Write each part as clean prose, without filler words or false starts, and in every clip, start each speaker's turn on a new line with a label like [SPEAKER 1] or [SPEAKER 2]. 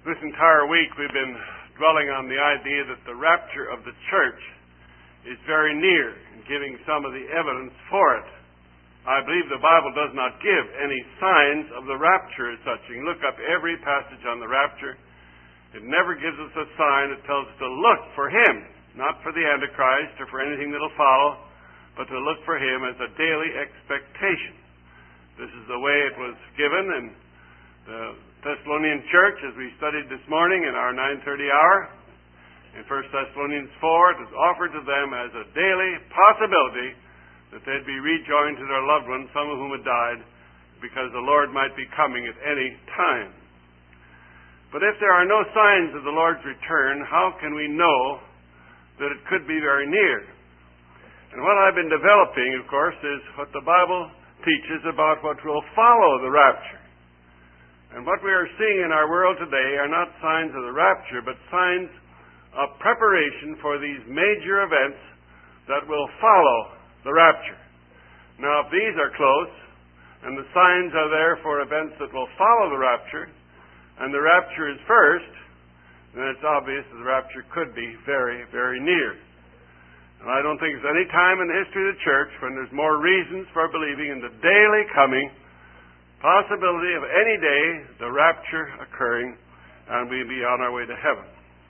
[SPEAKER 1] This entire week we've been dwelling on the idea that the rapture of the church is very near and giving some of the evidence for it. I believe the Bible does not give any signs of the rapture as such. You can look up every passage on the rapture. It never gives us a sign. It tells us to look for Him, not for the Antichrist or for anything that will follow, but to look for Him as a daily expectation. This is the way it was given in the Thessalonian church as we studied this morning in our 9:30 hour. In 1 Thessalonians 4, it was offered to them as a daily possibility that they'd be rejoined to their loved ones, some of whom had died, because the Lord might be coming at any time. But if there are no signs of the Lord's return, how can we know that it could be very near? And what I've been developing, of course, is what the Bible teaches about what will follow the rapture. And what we are seeing in our world today are not signs of the rapture, but signs of preparation for these major events that will follow the rapture. Now, if these are close, and the signs are there for events that will follow the rapture, and the rapture is first, then it's obvious that the rapture could be very, very near. And I don't think there's any time in the history of the church when there's more reasons for believing in the daily coming possibility of any day the rapture occurring, and we'll be on our way to heaven.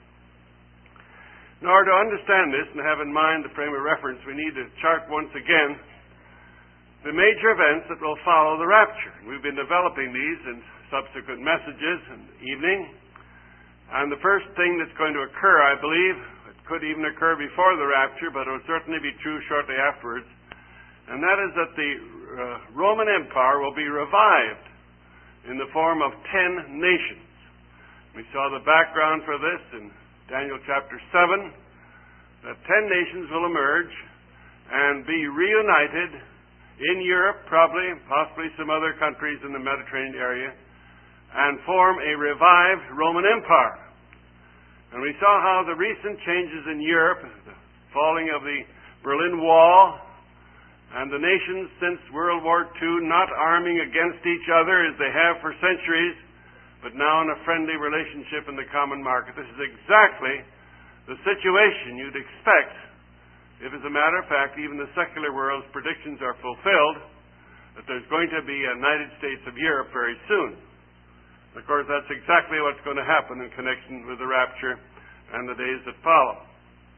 [SPEAKER 1] In order to understand this and have in mind the frame of reference, we need to chart once again the major events that will follow the rapture. We've been developing these in subsequent messages and evening. And the first thing that's going to occur, I believe, it could even occur before the rapture, but it will certainly be true shortly afterwards, and that is that the Roman Empire will be revived in the form of 10 nations. We saw the background for this in Daniel chapter 7, that 10 nations will emerge and be reunited in Europe, probably, possibly some other countries in the Mediterranean area, and form a revived Roman Empire. And we saw how the recent changes in Europe, the falling of the Berlin Wall, and the nations since World War II not arming against each other as they have for centuries, but now in a friendly relationship in the common market. This is exactly the situation you'd expect if, as a matter of fact, even the secular world's predictions are fulfilled, that there's going to be a United States of Europe very soon. Of course, that's exactly what's going to happen in connection with the rapture and the days that follow.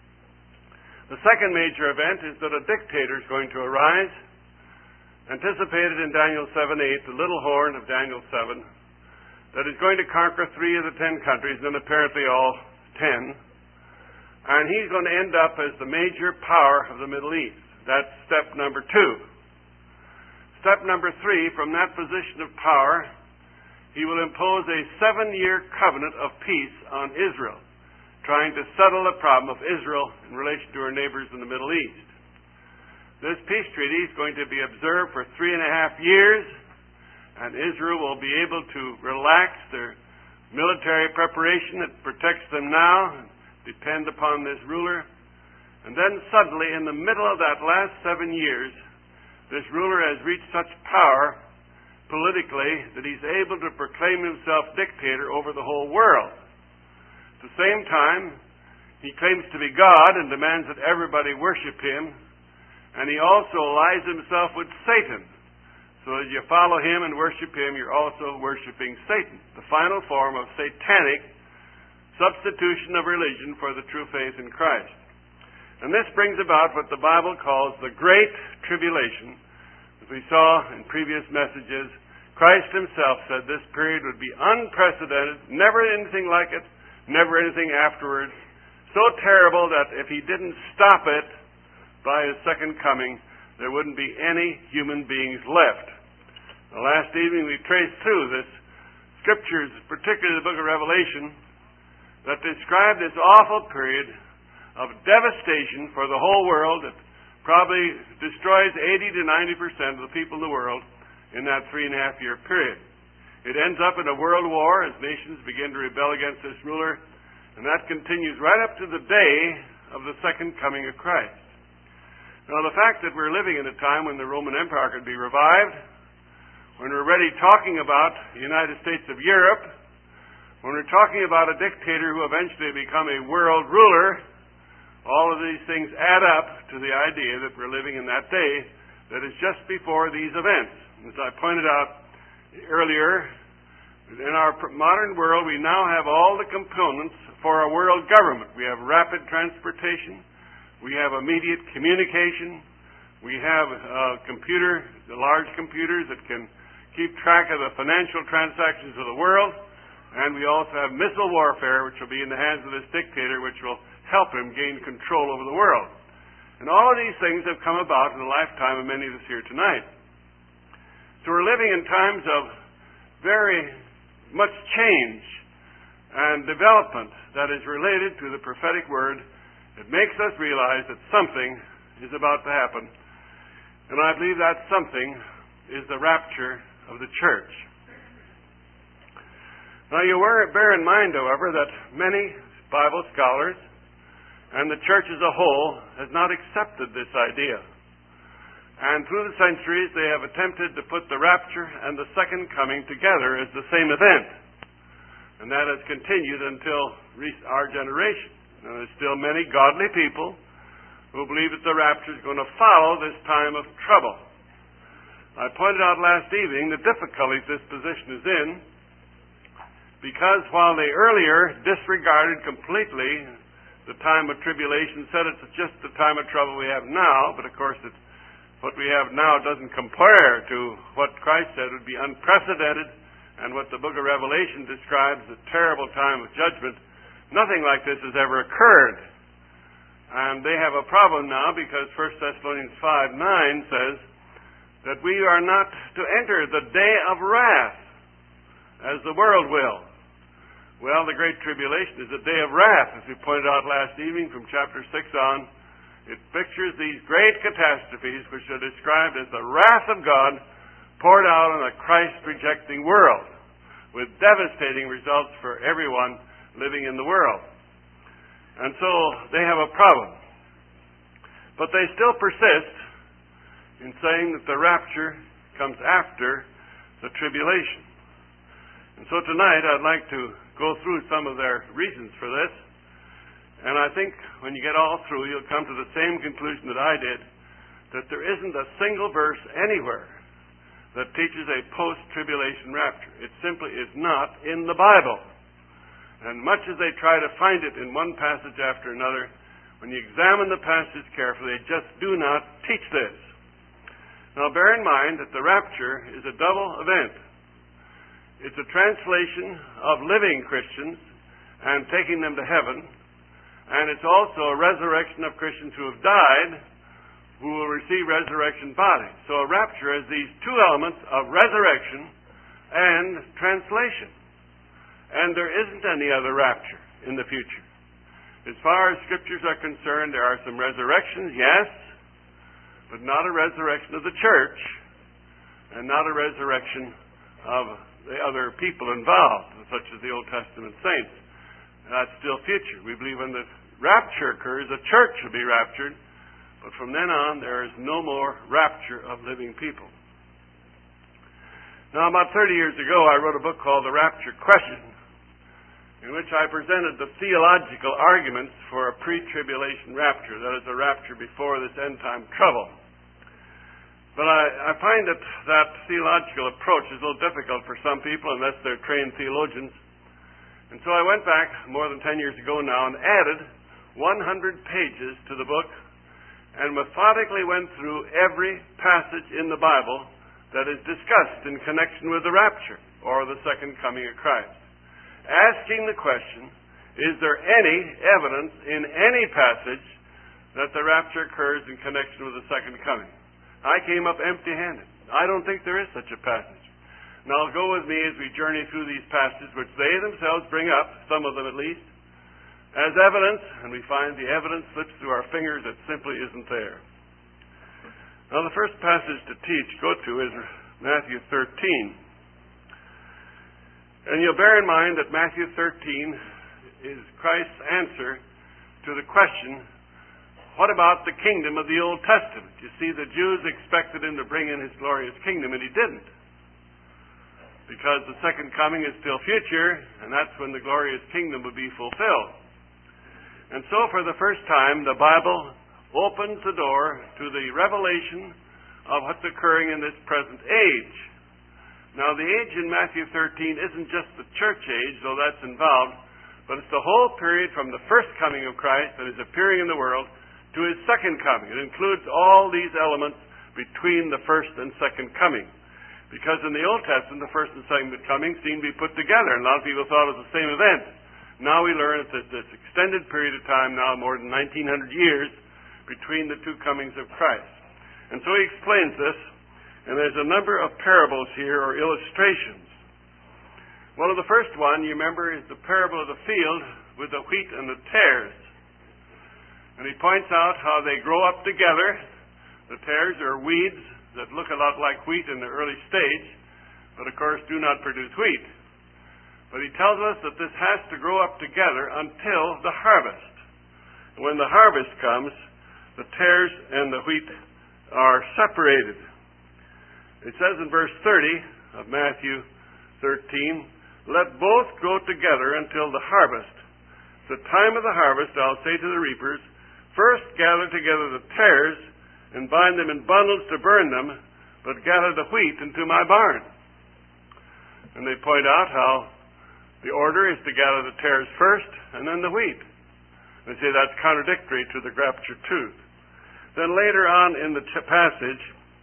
[SPEAKER 1] The second major event is that a dictator is going to arise, anticipated in Daniel 7:8, the little horn of Daniel 7, that is going to conquer 3 of the 10 countries, and then apparently all 10. And he's going to end up as the major power of the Middle East. That's step number 2. Step number 3, from that position of power, he will impose a 7-year covenant of peace on Israel, trying to settle the problem of Israel in relation to her neighbors in the Middle East. This peace treaty is going to be observed for 3.5 years, and Israel will be able to relax their military preparation that protects them now, and depend upon this ruler. And then suddenly, in the middle of that last 7 years, this ruler has reached such power politically that he's able to proclaim himself dictator over the whole world. At the same time, he claims to be God and demands that everybody worship him. And he also allies himself with Satan. So as you follow him and worship him, you're also worshiping Satan, the final form of satanic substitution of religion for the true faith in Christ. And this brings about what the Bible calls the Great Tribulation. As we saw in previous messages, Christ himself said this period would be unprecedented, never anything like it, never anything afterwards, so terrible that if he didn't stop it by his second coming, there wouldn't be any human beings left. The last evening we traced through this scriptures, particularly the book of Revelation, that described this awful period of devastation for the whole world that probably destroys 80 to 90% of the people in the world in that 3.5-year period. It ends up in a world war as nations begin to rebel against this ruler, and that continues right up to the day of the second coming of Christ. Now, the fact that we're living in a time when the Roman Empire could be revived, when we're already talking about the United States of Europe, When we're talking about a dictator who eventually become a world ruler, all of these things add up to the idea that we're living in that day that is just before these events. As I pointed out earlier, in our modern world, we now have all the components for a world government. We have rapid transportation. We have immediate communication. We have large computers that can keep track of the financial transactions of the world. And we also have missile warfare, which will be in the hands of this dictator, which will help him gain control over the world. And all of these things have come about in the lifetime of many of us here tonight. So we're living in times of very much change and development that is related to the prophetic word. It makes us realize that something is about to happen. And I believe that something is the rapture of the church. Now you bear in mind, however, that many Bible scholars and the church as a whole has not accepted this idea. And through the centuries, they have attempted to put the rapture and the second coming together as the same event. And that has continued until our generation. And there's still many godly people who believe that the rapture is going to follow this time of trouble. I pointed out last evening the difficulties this position is in, because while they earlier disregarded completely the time of tribulation, said it's just the time of trouble we have now, but of course what we have now doesn't compare to what Christ said would be unprecedented, and what the book of Revelation describes as a terrible time of judgment. Nothing like this has ever occurred. And they have a problem now because 1 Thessalonians 5:9 says that we are not to enter the day of wrath as the world will. Well, the Great Tribulation is a day of wrath, as we pointed out last evening from chapter 6 on. It pictures these great catastrophes which are described as the wrath of God poured out on a Christ-rejecting world, with devastating results for everyone living in the world. And so they have a problem. But they still persist in saying that the rapture comes after the tribulation. And so tonight I'd like to go through some of their reasons for this. And I think when you get all through, you'll come to the same conclusion that I did, that there isn't a single verse anywhere that teaches a post-tribulation rapture. It simply is not in the Bible. And much as they try to find it in one passage after another, when you examine the passages carefully, they just do not teach this. Now bear in mind that the rapture is a double event. It's a translation of living Christians and taking them to heaven. And it's also a resurrection of Christians who have died, who will receive resurrection bodies. So a rapture has these two elements of resurrection and translation. And there isn't any other rapture in the future. As far as scriptures are concerned, there are some resurrections, yes, but not a resurrection of the church, and not a resurrection of the other people involved, such as the Old Testament saints. That's still future. We believe when the rapture occurs, the church will be raptured, but from then on, there is no more rapture of living people. Now, about 30 years ago, I wrote a book called The Rapture Question, in which I presented the theological arguments for a pre-tribulation rapture, that is, a rapture before this end-time trouble. But I find that theological approach is a little difficult for some people unless they're trained theologians. And so I went back more than 10 years ago now and added 100 pages to the book and methodically went through every passage in the Bible that is discussed in connection with the rapture or the second coming of Christ, asking the question, is there any evidence in any passage that the rapture occurs in connection with the second coming? I came up empty-handed. I don't think there is such a passage. Now go with me as we journey through these passages, which they themselves bring up, some of them at least, as evidence, and we find the evidence slips through our fingers that simply isn't there. Now the first passage to go to is Matthew 13. And you'll bear in mind that Matthew 13 is Christ's answer to the question, what about the kingdom of the Old Testament? You see, the Jews expected him to bring in his glorious kingdom, and he didn't. because the second coming is still future, and that's when the glorious kingdom will be fulfilled. And so for the first time, the Bible opens the door to the revelation of what's occurring in this present age. Now, the age in Matthew 13 isn't just the church age, though that's involved, but it's the whole period from the first coming of Christ that is appearing in the world to His second coming. It includes all these elements between the first and second coming. Because in the Old Testament, the first and second coming seemed to be put together, and a lot of people thought it was the same event. Now we learn that there's this extended period of time now, more than 1900 years, between the two comings of Christ. And so he explains this, and there's a number of parables here, or illustrations. One of the first one, you remember, is the parable of the field with the wheat and the tares. And he points out how they grow up together. The tares are weeds that look a lot like wheat in the early stage, but of course do not produce wheat. But he tells us that this has to grow up together until the harvest. And when the harvest comes, the tares and the wheat are separated. It says in verse 30 of Matthew 13, "Let both grow together until the harvest. At the time of the harvest, I'll say to the reapers, first gather together the tares and bind them in bundles to burn them, but gather the wheat into my barn." And they point out how the order is to gather the tares first and then the wheat. They say that's contradictory to the rapture truth. Then later on in the passage,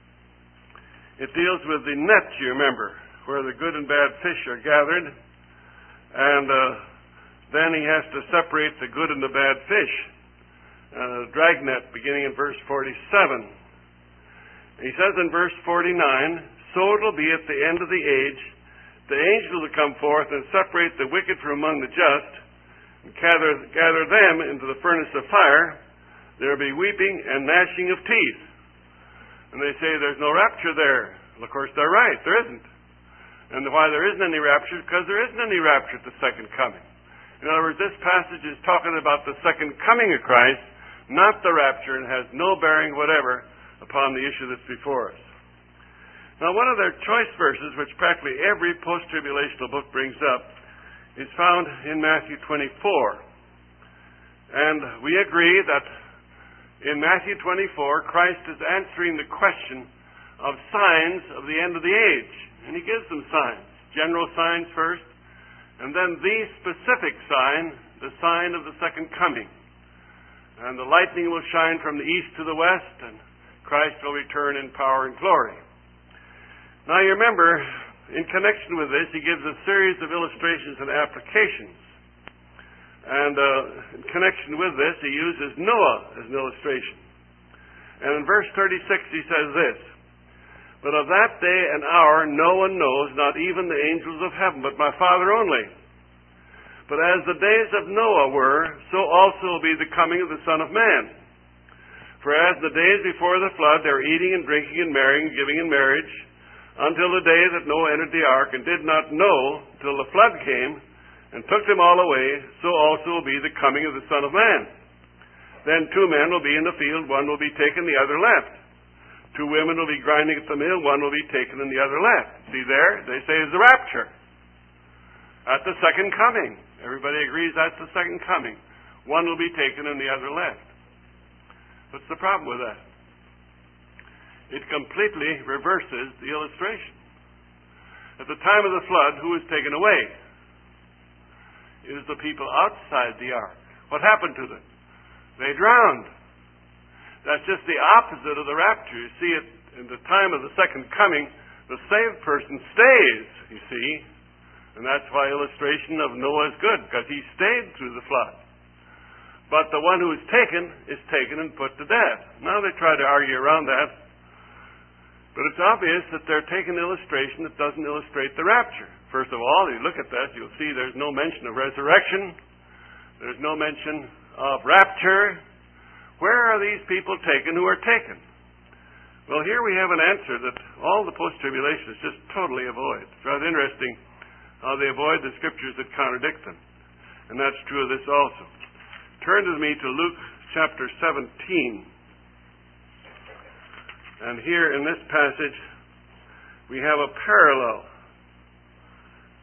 [SPEAKER 1] it deals with the net, you remember, where the good and bad fish are gathered. And then he has to separate the good and the bad fish. Dragnet, beginning in verse 47. He says in verse 49, "So it will be at the end of the age, the angels will come forth and separate the wicked from among the just, and gather them into the furnace of fire. There will be weeping and gnashing of teeth." And they say there's no rapture there. Well, of course, they're right. There isn't. And why there isn't any rapture? Because there isn't any rapture at the second coming. In other words, this passage is talking about the second coming of Christ, not the rapture, and has no bearing whatever upon the issue that's before us. Now, one of their choice verses, which practically every post-tribulational book brings up, is found in Matthew 24. And we agree that in Matthew 24, Christ is answering the question of signs of the end of the age. And he gives them signs. General signs first, and then the specific sign, the sign of the second coming. And the lightning will shine from the east to the west, and Christ will return in power and glory. Now you remember, in connection with this, he gives a series of illustrations and applications. And in connection with this, he uses Noah as an illustration. And in verse 36 he says this, "But of that day and hour no one knows, not even the angels of heaven, but my Father only. But as the days of Noah were, so also will be the coming of the Son of Man. For as the days before the flood, they were eating and drinking and marrying and giving in marriage, until the day that Noah entered the ark, and did not know till the flood came and took them all away, so also will be the coming of the Son of Man. Then 2 men will be in the field, one will be taken, the other left. 2 women will be grinding at the mill, one will be taken and the other left." See there? They say it's the rapture. At the second coming. Everybody agrees that's the second coming. One will be taken and the other left. What's the problem with that? It completely reverses the illustration. At the time of the flood, who was taken away? It was the people outside the ark. What happened to them? They drowned. That's just the opposite of the rapture. You see, in the time of the second coming, the saved person stays, you see. And that's why illustration of Noah is good, because he stayed through the flood. But the one who is taken and put to death. Now they try to argue around that. But it's obvious that they're taking an illustration that doesn't illustrate the rapture. First of all, you look at that, you'll see there's no mention of resurrection. There's no mention of rapture. Where are these people taken who are taken? Well, here we have an answer that all the post-tribulationists just totally avoid. It's rather interesting how they avoid the scriptures that contradict them. And that's true of this also. Turn with me to Luke chapter 17. And here in this passage, we have a parallel.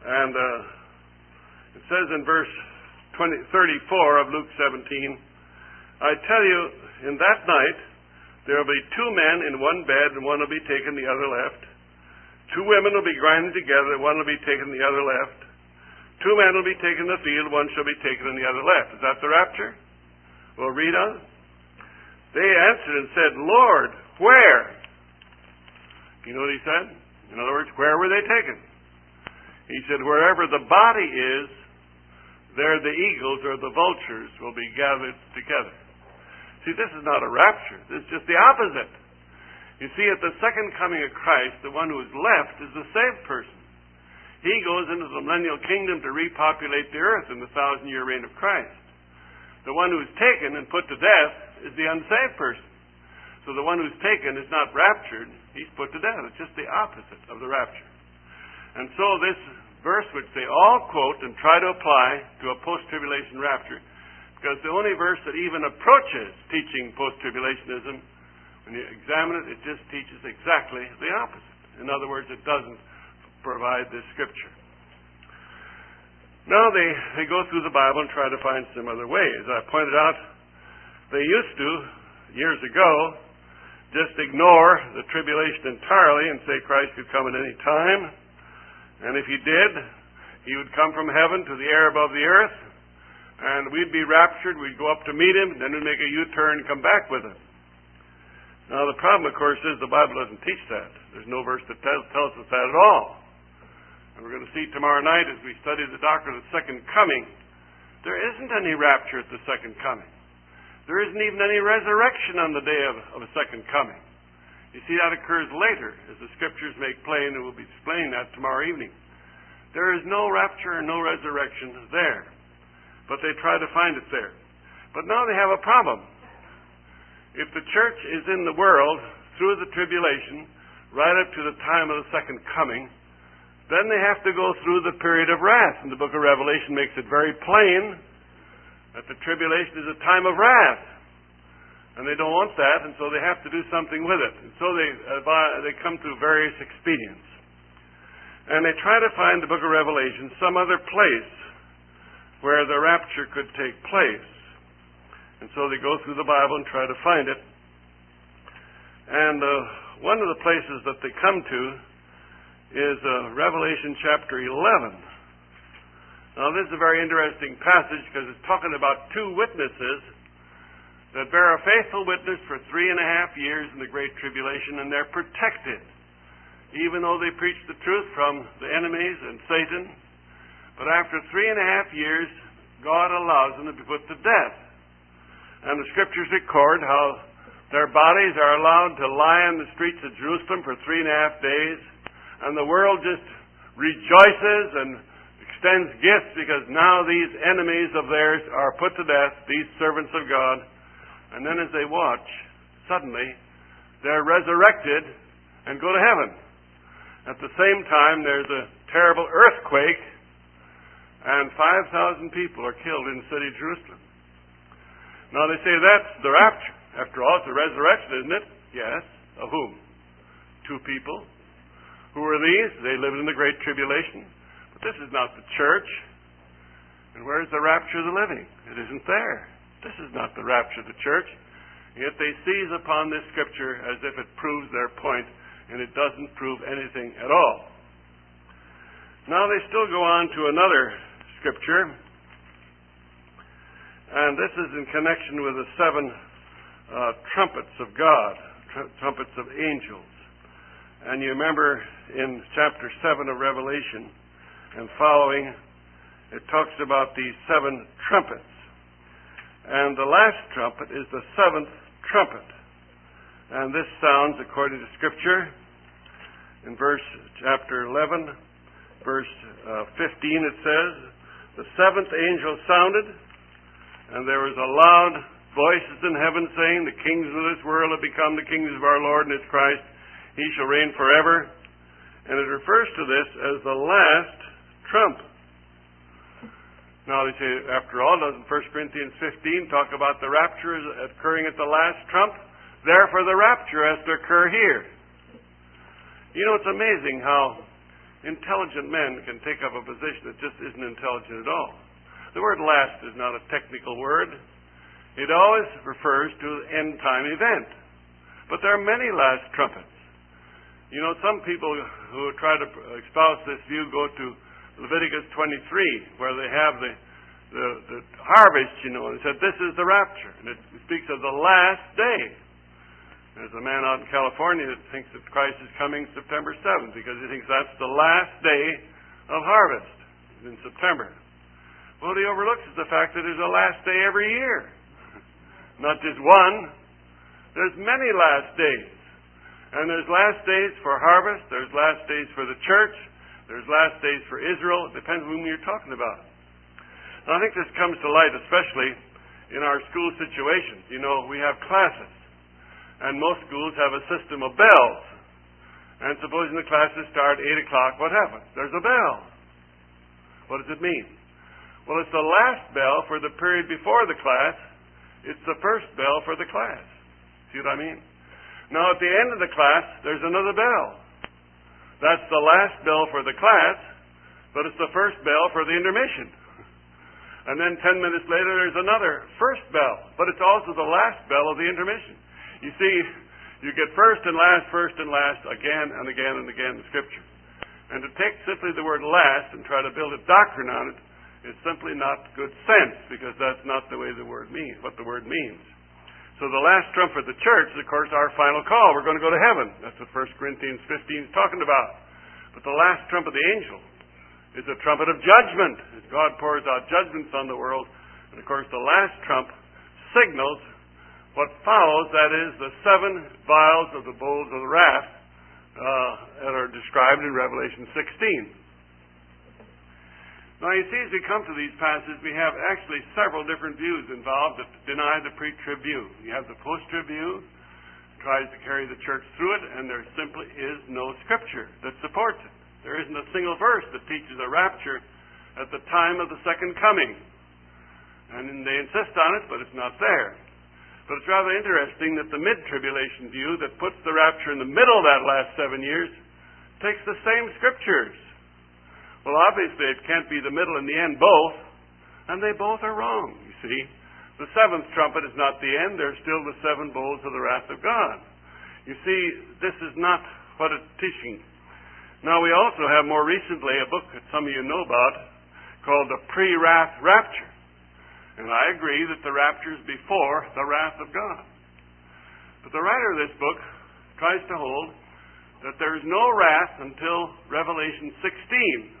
[SPEAKER 1] And it says in verse 34 of Luke 17, I tell you, in that night there will be two men in one bed, and one will be taken, the other left. Two women will be grinding together, one will be taken, the other left. Two men will be taken in the field, one shall be taken, and the other left. Is that the rapture? Well, read on. They answered and said, Lord, where? You know what he said? In other words, where were they taken? He said, wherever the body is, there the eagles or the vultures will be gathered together. See, this is not a rapture. This is just the opposite. You see, at the second coming of Christ, the one who is left is the saved person. He goes into the millennial kingdom to repopulate the earth in the 1,000-year reign of Christ. The one who is taken and put to death is the unsaved person. So the one who's taken is not raptured, he's put to death. It's just the opposite of the rapture. And so this verse, which they all quote and try to apply to a post-tribulation rapture, because the only verse that even approaches teaching post-tribulationism, when you examine it, it just teaches exactly the opposite. In other words, it doesn't provide this scripture. Now they go through the Bible and try to find some other way. As I pointed out, they used to, years ago, just ignore the tribulation entirely and say Christ could come at any time. And if he did, he would come from heaven to the air above the earth, and we'd be raptured, we'd go up to meet him, and then we'd make a U-turn and come back with him. Now the problem, of course, is the Bible doesn't teach that. There's no verse that tells us that at all. And we're going to see tomorrow night as we study the doctrine of the second coming, there isn't any rapture at the second coming. There isn't even any resurrection on the day of a second coming. You see, that occurs later, as the Scriptures make plain, and we'll be explaining that tomorrow evening. There is no rapture and no resurrection there. But they try to find it there. But now they have a problem. If the church is in the world through the tribulation, right up to the time of the second coming, then they have to go through the period of wrath. And the book of Revelation makes it very plain that the tribulation is a time of wrath. And they don't want that, and so they have to do something with it. And so they come to various expedients. And they try to find the book of Revelation some other place where the rapture could take place. And so they go through the Bible and try to find it. And one of the places that they come to is Revelation chapter 11. Now this is a very interesting passage because it's talking about two witnesses that bear a faithful witness for 3.5 years in the Great Tribulation, and they're protected, even though they preach the truth from the enemies and Satan. But after 3.5 years, God allows them to be put to death. And the Scriptures record how their bodies are allowed to lie in the streets of Jerusalem for 3.5 days, and the world just rejoices and extends gifts because now these enemies of theirs are put to death, these servants of God. And then as they watch, suddenly they're resurrected and go to heaven. At the same time, there's a terrible earthquake, and 5,000 people are killed in the city of Jerusalem. Now they say that's the rapture. After all, it's a resurrection, isn't it? Yes. Of whom? 2 people. Who are these? They lived in the Great Tribulation. But this is not the church. And where's the rapture of the living? It isn't there. This is not the rapture of the church. Yet they seize upon this Scripture as if it proves their point, and it doesn't prove anything at all. Now they still go on to another Scripture, and this is in connection with the 7 trumpets of God, trumpets of angels. And you remember in chapter 7 of Revelation and following, it talks about these 7 trumpets. And the last trumpet is the 7th trumpet. And this sounds, according to Scripture, in chapter 11, verse 15, it says, the 7th angel sounded, and there was a loud voices in heaven saying, the kings of this world have become the kings of our Lord and his Christ. He shall reign forever. And it refers to this as the last trump. Now they say, after all, doesn't 1 Corinthians 15 talk about the rapture occurring at the last trump? Therefore the rapture has to occur here. You know, it's amazing how intelligent men can take up a position that just isn't intelligent at all. The word last is not a technical word. It always refers to an end-time event. But there are many last trumpets. You know, some people who try to espouse this view go to Leviticus 23, where they have the harvest, you know, and said, this is the rapture. And it speaks of the last day. There's a man out in California that thinks that Christ is coming September 7th because he thinks that's the last day of harvest in September. What he overlooks is the fact that there's a last day every year. Not just one. There's many last days. And there's last days for harvest. There's last days for the church. There's last days for Israel. It depends whom you're talking about. Now, I think this comes to light, especially in our school situations. You know, we have classes. And most schools have a system of bells. And supposing the classes start at 8 o'clock, what happens? There's a bell. What does it mean? Well, it's the last bell for the period before the class. It's the first bell for the class. See what I mean? Now, at the end of the class, there's another bell. That's the last bell for the class, but it's the first bell for the intermission. And then 10 minutes later, there's another first bell, but it's also the last bell of the intermission. You see, you get first and last, again and again and again in Scripture. And to take simply the word last and try to build a doctrine on it is simply not good sense, because that's not the way the word means, what the word means. So the last trump for the church is, of course, our final call. We're going to go to heaven. That's what 1 Corinthians 15 is talking about. But the last trump of the angel is a trumpet of judgment, as God pours out judgments on the world. And, of course, the last trump signals what follows, that is, the 7 vials of the bowls of the wrath that are described in Revelation 16. Now, you see, as we come to these passages, we have actually several different views involved that deny the pre-trib view. You have the post-trib view, tries to carry the church through it, and there simply is no Scripture that supports it. There isn't a single verse that teaches a rapture at the time of the second coming. And they insist on it, but it's not there. But it's rather interesting that the mid-tribulation view that puts the rapture in the middle of that last 7 years takes the same Scriptures. Well, obviously, it can't be the middle and the end both, and they both are wrong, you see. The 7th trumpet is not the end. There's still the 7 bowls of the wrath of God. You see, this is not what it's teaching. Now, we also have more recently a book that some of you know about called the Pre-Wrath Rapture. And I agree that the rapture is before the wrath of God. But the writer of this book tries to hold that there is no wrath until Revelation 16.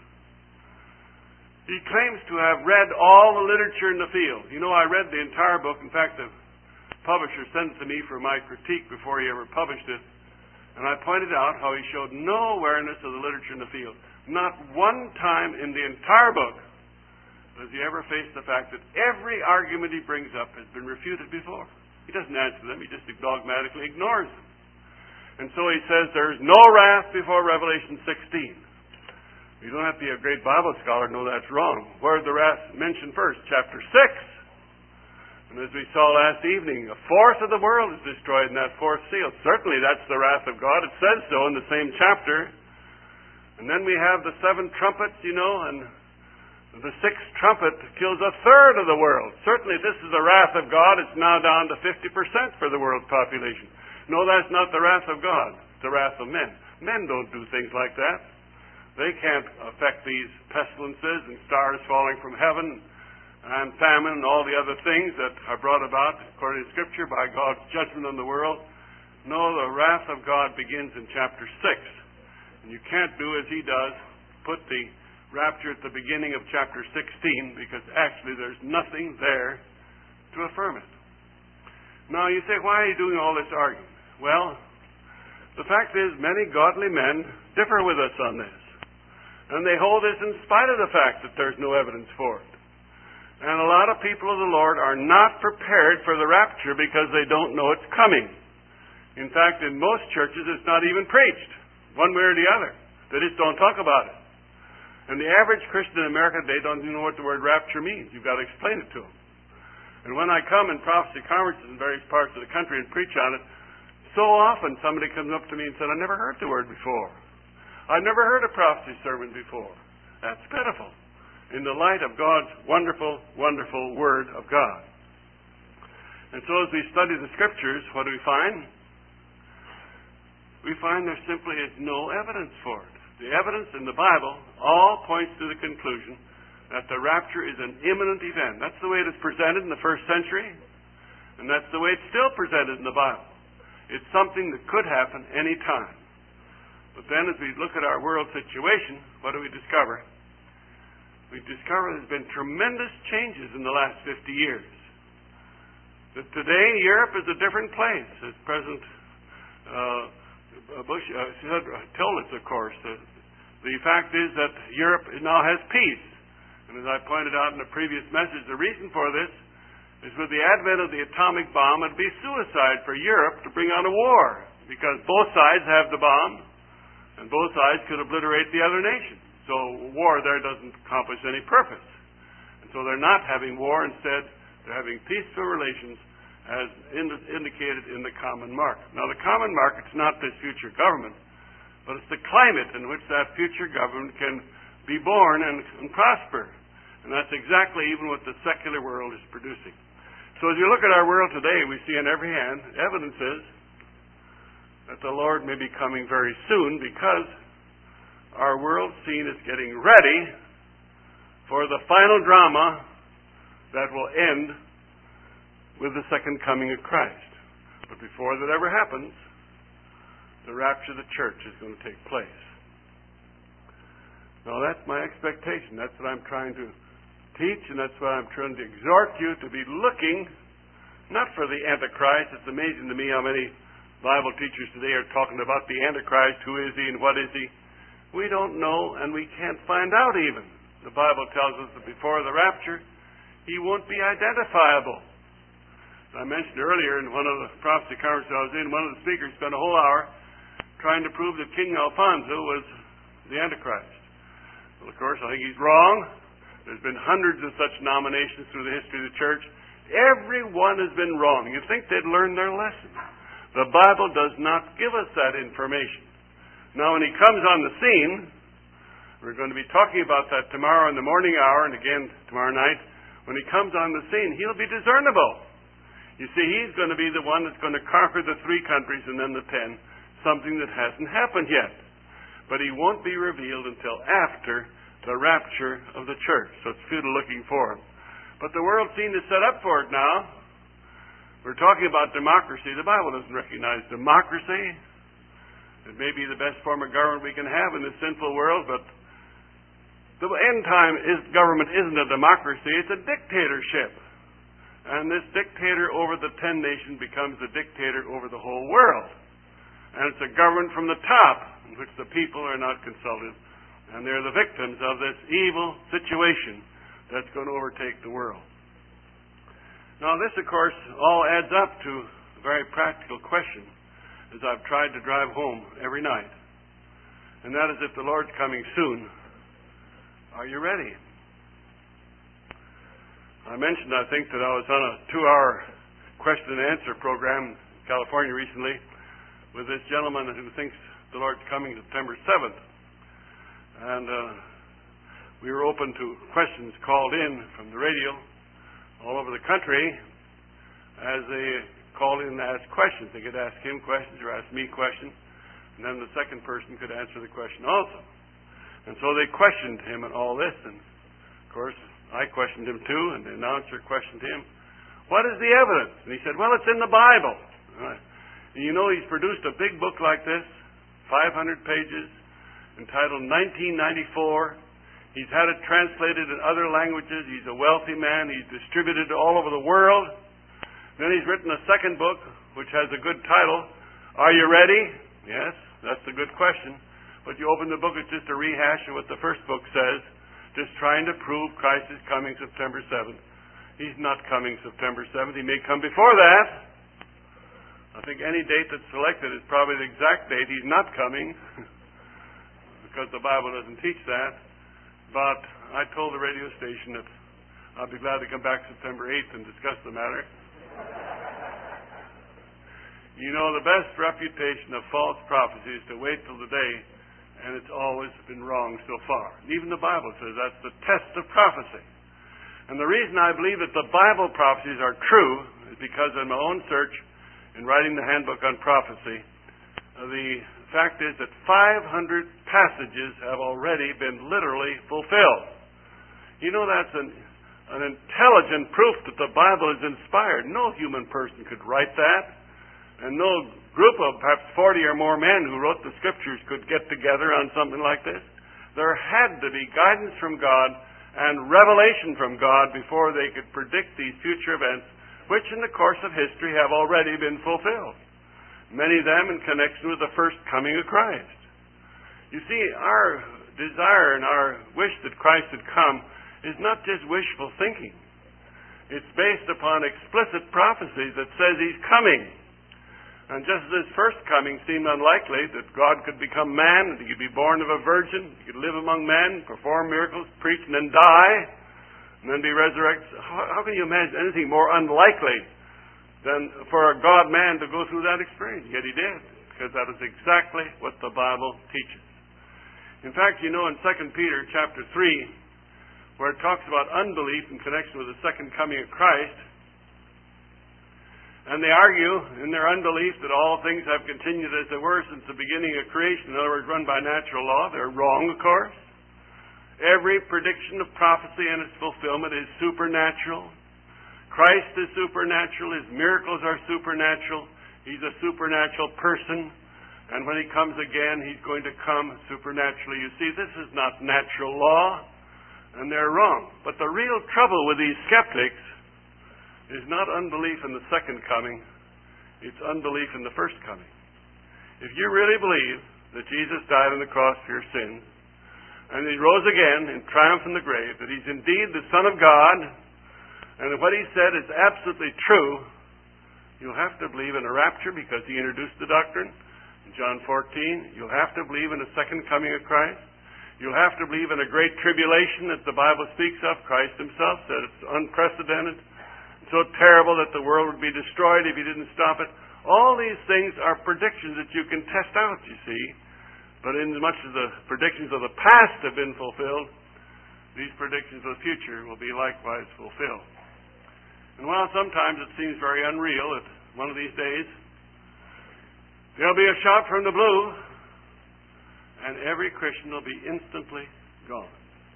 [SPEAKER 1] He claims to have read all the literature in the field. You know, I read the entire book. In fact, the publisher sent it to me for my critique before he ever published it. And I pointed out how he showed no awareness of the literature in the field. Not one time in the entire book does he ever face the fact that every argument he brings up has been refuted before. He doesn't answer them. He just dogmatically ignores them. And so he says there's no wrath before Revelation 16. You don't have to be a great Bible scholar to know that's wrong. Where is the wrath mentioned first? Chapter 6. And as we saw last evening, a fourth of the world is destroyed in that fourth seal. Certainly that's the wrath of God. It says so in the same chapter. And then we have the 7 trumpets, you know, and the 6th trumpet kills a third of the world. Certainly this is the wrath of God. It's now down to 50% for the world's population. No, that's not the wrath of God. It's the wrath of men. Men don't do things like that. They can't affect these pestilences and stars falling from heaven and famine and all the other things that are brought about, according to Scripture, by God's judgment on the world. No, the wrath of God begins in chapter 6. And you can't do as he does, put the rapture at the beginning of chapter 16, because actually there's nothing there to affirm it. Now, you say, why are you doing all this arguing? Well, the fact is, many godly men differ with us on this. And they hold this in spite of the fact that there's no evidence for it. And a lot of people of the Lord are not prepared for the rapture because they don't know it's coming. In fact, in most churches, it's not even preached, one way or the other. They just don't talk about it. And the average Christian in America today don't even know what the word rapture means. You've got to explain it to them. And when I come in prophecy conferences in various parts of the country and preach on it, so often somebody comes up to me and said, I never heard the word before. I've never heard a prophecy sermon before. That's pitiful in the light of God's wonderful, wonderful Word of God. And so as we study the Scriptures, what do we find? We find there simply is no evidence for it. The evidence in the Bible all points to the conclusion that the rapture is an imminent event. That's the way it is presented in the first century, and that's the way it's still presented in the Bible. It's something that could happen any time. But then as we look at our world situation, what do we discover? We discover there's been tremendous changes in the last 50 years. That today, Europe is a different place. As President Bush told us, of course, the fact is that Europe now has peace. And as I pointed out in a previous message, the reason for this is with the advent of the atomic bomb, it would be suicide for Europe to bring on a war, because both sides have the bomb, and both sides could obliterate the other nation. So war there doesn't accomplish any purpose. And so they're not having war. Instead, they're having peaceful relations as indicated in the common market. Now, the common market's not this future government, but it's the climate in which that future government can be born and prosper. And that's exactly even what the secular world is producing. So as you look at our world today, we see on every hand evidences that the Lord may be coming very soon, because our world scene is getting ready for the final drama that will end with the second coming of Christ. But before that ever happens, the rapture of the church is going to take place. Now that's my expectation. That's what I'm trying to teach, and that's what I'm trying to exhort you to be looking, not for the Antichrist. It's amazing to me how many Bible teachers today are talking about the Antichrist. Who is he and what is he? We don't know, and we can't find out even. The Bible tells us that before the rapture, he won't be identifiable. As I mentioned earlier in one of the prophecy conferences I was in, one of the speakers spent a whole hour trying to prove that King Alfonso was the Antichrist. Well, of course, I think he's wrong. There's been hundreds of such nominations through the history of the church. Every one has been wrong. You'd think they'd learned their lesson. The Bible does not give us that information. Now, when he comes on the scene, we're going to be talking about that tomorrow in the morning hour and again tomorrow night. When he comes on the scene, he'll be discernible. You see, he's going to be the one that's going to conquer the 3 countries and then the 10, something that hasn't happened yet. But he won't be revealed until after the rapture of the church. So it's futile looking for him. But the world scene is set up for it now. We're talking about democracy. The Bible doesn't recognize democracy. It may be the best form of government we can have in this sinful world, but the end time government isn't a democracy, it's a dictatorship. And this dictator over the 10 nations becomes a dictator over the whole world. And it's a government from the top, in which the people are not consulted, and they're the victims of this evil situation that's going to overtake the world. Now this, of course, all adds up to a very practical question, as I've tried to drive home every night. And that is, if the Lord's coming soon, are you ready? I mentioned, I think, that I was on a 2-hour question and answer program in California recently with this gentleman who thinks the Lord's coming September 7th. And we were open to questions called in from the radio all over the country as they called in and asked questions. They could ask him questions or ask me questions, and then the second person could answer the question also. And so they questioned him and all this, and of course I questioned him too, and the announcer questioned him. What is the evidence? And he said, well, it's in the Bible. And you know, he's produced a big book like this, 500 pages, entitled 1994. He's had it translated in other languages. He's a wealthy man. He's distributed it all over the world. Then he's written a second book, which has a good title, Are You Ready? Yes, that's a good question. But you open the book, it's just a rehash of what the first book says, just trying to prove Christ is coming September 7th. He's not coming September 7th. He may come before that. I think any date that's selected is probably the exact date he's not coming, because the Bible doesn't teach that. But I told the radio station that I'll be glad to come back September 8th and discuss the matter. You know, the best reputation of false prophecy is to wait till the day and it's always been wrong so far. Even the Bible says that's the test of prophecy. And the reason I believe that the Bible prophecies are true is because in my own search, in writing the Handbook on Prophecy, the fact is that 500 passages have already been literally fulfilled. You know, that's an intelligent proof that the Bible is inspired. No human person could write that, and no group of perhaps 40 or more men who wrote the Scriptures could get together on something like this. There had to be guidance from God and revelation from God before they could predict these future events, which in the course of history have already been fulfilled. Many of them in connection with the first coming of Christ. You see, our desire and our wish that Christ had come is not just wishful thinking. It's based upon explicit prophecy that says He's coming. And just as His first coming seemed unlikely, that God could become man, that He could be born of a virgin, He could live among men, perform miracles, preach, and then die, and then be resurrected. How can you imagine anything more unlikely than for a God-man to go through that experience? Yet He did, because that is exactly what the Bible teaches. In fact, you know, in 2 Peter chapter 3, where it talks about unbelief in connection with the second coming of Christ, and they argue in their unbelief that all things have continued as they were since the beginning of creation, in other words, run by natural law. They're wrong, of course. Every prediction of prophecy and its fulfillment is supernatural. Christ is supernatural. His miracles are supernatural. He's a supernatural person. And when He comes again, He's going to come supernaturally. You see, this is not natural law, and they're wrong. But the real trouble with these skeptics is not unbelief in the second coming, it's unbelief in the first coming. If you really believe that Jesus died on the cross for your sins, and He rose again in triumph in the grave, that He's indeed the Son of God, and that what He said is absolutely true, you'll have to believe in a rapture because He introduced the doctrine in John 14. You'll have to believe in the second coming of Christ. You'll have to believe in a great tribulation that the Bible speaks of. Christ Himself said it's unprecedented, so terrible that the world would be destroyed if He didn't stop it. All these things are predictions that you can test out, you see. But in as much as the predictions of the past have been fulfilled, these predictions of the future will be likewise fulfilled. And while sometimes it seems very unreal that one of these days there'll be a shout from the blue and every Christian will be instantly gone.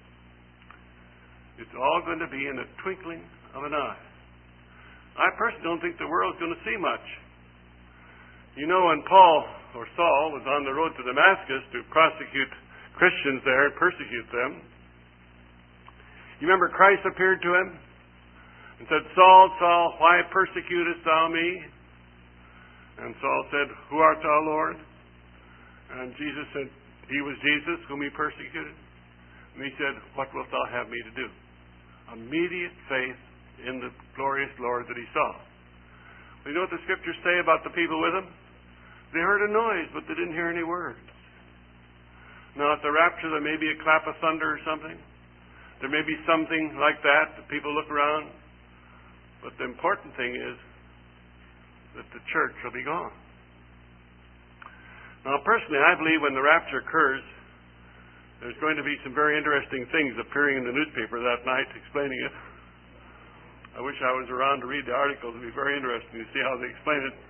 [SPEAKER 1] It's all going to be in the twinkling of an eye. I personally don't think the world's going to see much. You know, when Saul was on the road to Damascus to prosecute Christians there and persecute them, you remember Christ appeared to him and said, Saul, Saul, why persecutest thou me? And Saul said, Who art thou, Lord? And Jesus said, He was Jesus whom He persecuted. And He said, What wilt thou have me to do? Immediate faith in the glorious Lord that he saw. You know what the Scriptures say about the people with him? They heard a noise, but they didn't hear any words. Now, at the rapture, there may be a clap of thunder or something. There may be something like that people look around. But the important thing is that the church will be gone. Now, personally, I believe when the rapture occurs, there's going to be some very interesting things appearing in the newspaper that night explaining it. I wish I was around to read the articles. It would be very interesting to see how they explain it.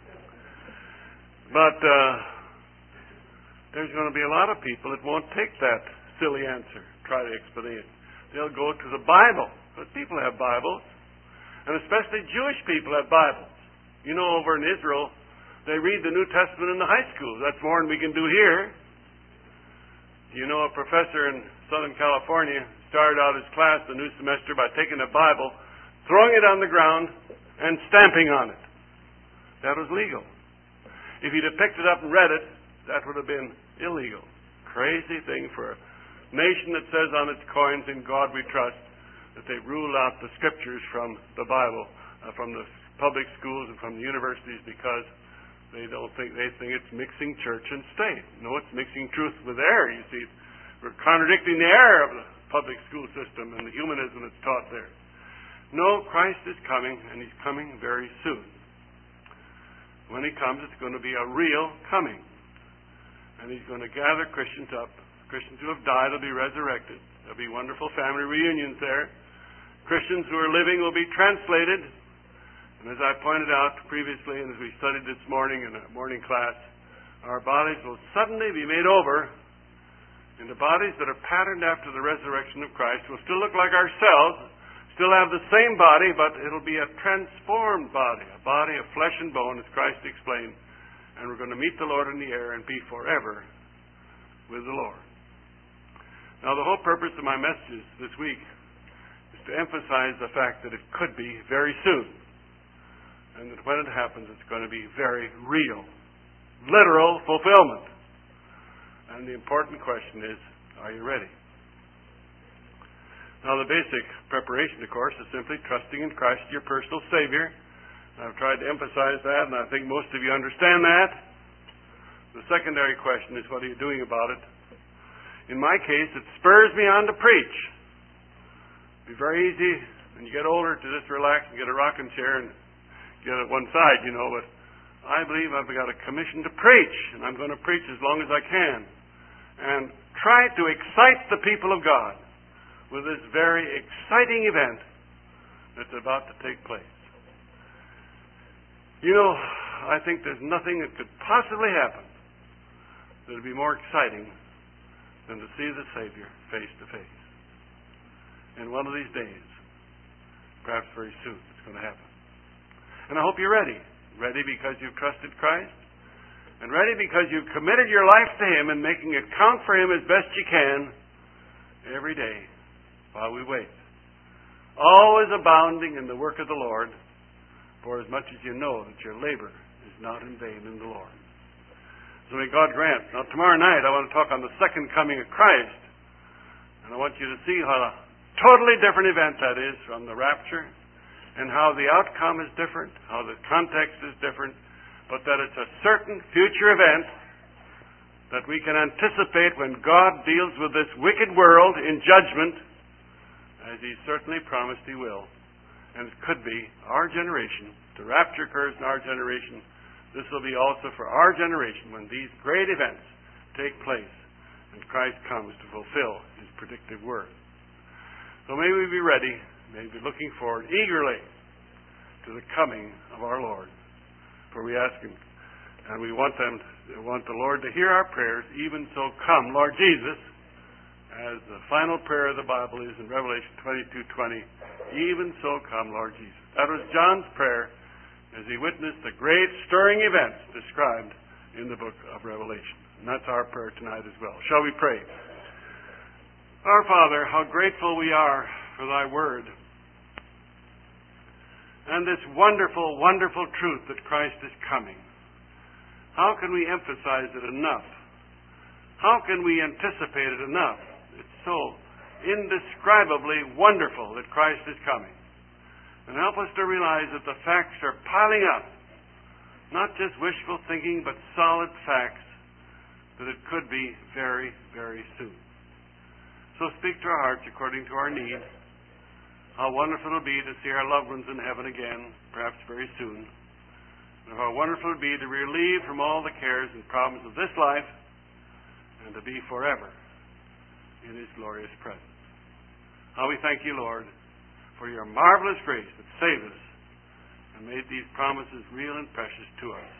[SPEAKER 1] But there's going to be a lot of people that won't take that silly answer, try to explain it. They'll go to the Bible, because people have Bibles, and especially Jewish people have Bibles. You know, over in Israel, they read the New Testament in the high school. That's more than we can do here. You know, a professor in Southern California started out his class the new semester by taking a Bible, throwing it on the ground, and stamping on it. That was legal. If he'd have picked it up and read it, that would have been illegal. Crazy thing for a nation that says on its coins, In God we trust, that they rule out the Scriptures from the Bible, from the public schools and from the universities, because they think it's mixing church and state. No, it's mixing truth with error, you see. We're contradicting the error of the public school system and the humanism that's taught there. No, Christ is coming, and He's coming very soon. When He comes, it's going to be a real coming. And He's going to gather Christians up. Christians who have died will be resurrected. There'll be wonderful family reunions there. Christians who are living will be translated. And as I pointed out previously, and as we studied this morning in a morning class, our bodies will suddenly be made over into bodies that are patterned after the resurrection of Christ. Will still look like ourselves, still have the same body, but it'll be a transformed body, a body of flesh and bone, as Christ explained. And we're going to meet the Lord in the air and be forever with the Lord. Now, the whole purpose of my messages this week is to emphasize the fact that it could be very soon. And that when it happens, it's going to be very real, literal fulfillment. And the important question is, are you ready? Now, the basic preparation, of course, is simply trusting in Christ, your personal Savior. I've tried to emphasize that, and I think most of you understand that. The secondary question is, what are you doing about it? In my case, it spurs me on to preach. It'd be very easy when you get older to just relax and get a rocking chair and get at one side, but I believe I've got a commission to preach, and I'm going to preach as long as I can. And try to excite the people of God with this very exciting event that's about to take place. I think there's nothing that could possibly happen that would be more exciting than to see the Savior face to face. And one of these days, perhaps very soon, it's going to happen. And I hope you're ready. Ready because you've trusted Christ. And ready because you've committed your life to Him and making account for Him as best you can every day while we wait. Always abounding in the work of the Lord, for as much as you know that your labor is not in vain in the Lord. So may God grant. Now tomorrow night I want to talk on the second coming of Christ. And I want you to see how a totally different event that is from the rapture, and how the outcome is different, how the context is different, but that it's a certain future event that we can anticipate when God deals with this wicked world in judgment, as He certainly promised He will. And it could be our generation. The rapture occurs in our generation. This will be also for our generation when these great events take place and Christ comes to fulfill His predictive word. So may we be ready, may we be looking forward eagerly to the coming of our Lord. For we ask Him, and we want the Lord to hear our prayers. Even so, come, Lord Jesus, as the final prayer of the Bible is in Revelation 22:20. Even so, come, Lord Jesus. That was John's prayer as he witnessed the great stirring events described in the book of Revelation. And that's our prayer tonight as well. Shall we pray? Our Father, how grateful we are for Thy word, and this wonderful, wonderful truth that Christ is coming. How can we emphasize it enough? How can we anticipate it enough? It's so indescribably wonderful that Christ is coming. And help us to realize that the facts are piling up. Not just wishful thinking, but solid facts that it could be very, very soon. So speak to our hearts according to our need. How wonderful it will be to see our loved ones in heaven again, perhaps very soon. And how wonderful it will be to be relieved from all the cares and problems of this life and to be forever in His glorious presence. How we thank You, Lord, for Your marvelous grace that saved us and made these promises real and precious to us.